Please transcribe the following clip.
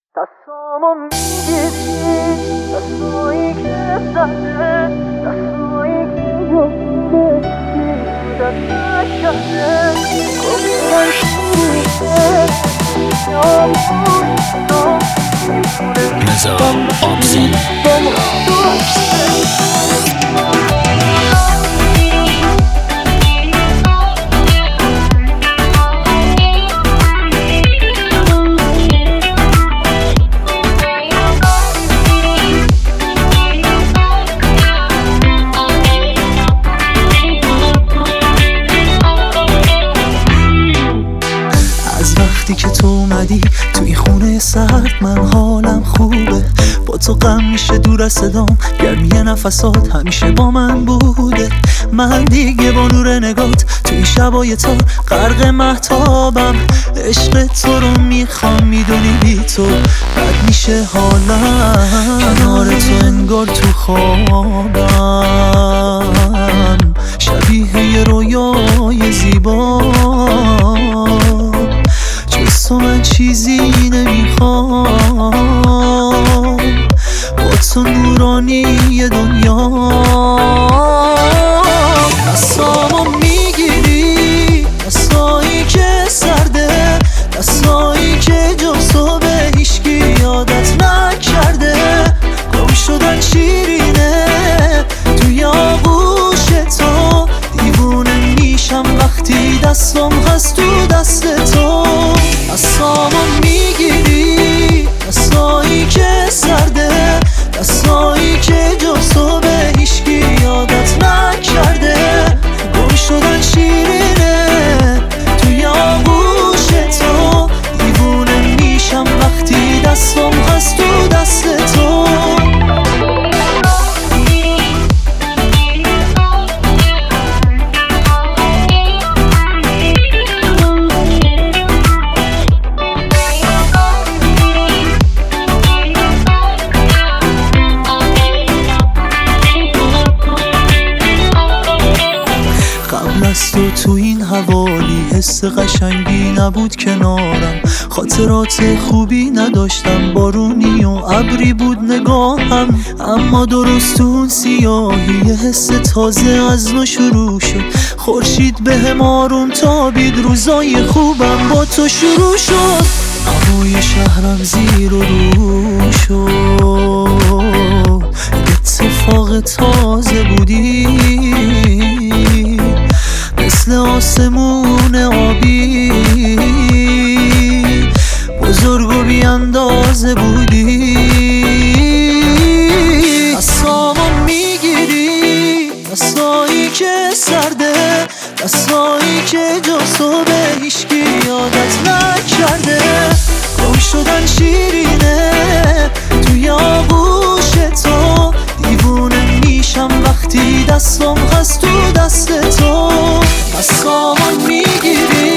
دستامو میگیری، دستایی که زده، دستایی که جفته دست نکرده گفتن شروعه Mezzo Opsin. وقتی که تو اومدی تو این خونه سرد من حالم خوبه، با تو غم میشه دور از صدام، گرمی نفسات همیشه با من بوده. من دیگه با نور نگات تو این شبای تار غرق مهتابم، عشق تو رو میخوام، میدونی بی تو بد میشه حالم، کنار تو انگار تو خوابم، شبیه یه رویای زیبا، تو من چیزی نمیخوام، با تو نورانی دنیا. دستامو میگیری، دستایی که سرده، دستایی که جز تو به هیچکی یادت نکرده، گم شدن شیرینه توی آغوش تو، دیوونه میشم وقتی دستم هست تو دست تو. دستامو میگیری، دستایی که سرده، دستایی که جز تو به هیچکی یادت نکرده، گم شدن شیرینه توی آغوش تو، دیوونه میشم وقتی دستم هست تو دست تو. از تو این حوالی حس قشنگی نبود کنارم، خاطرات خوبی نداشتم، بارونی و ابری بود نگاهم، اما درست تو اون سیاهی یه حس تازه از نو شروع شد، خورشید بهم آروم تابید، روزای خوبم با تو شروع شد، هوای شهرم زیر و رو شد، اتفاق تازه بودی مثل آسمون آبی، بزرگ و بی اندازه بودی. دستامو میگیری، دستایی که سرده، دستایی که جز تو به هیچکی یادت نکرده، گم شدن شیرینه توی آغوش تو، دیوونه میشم وقتی دستم هست تو دست تو. دستامو میگیری،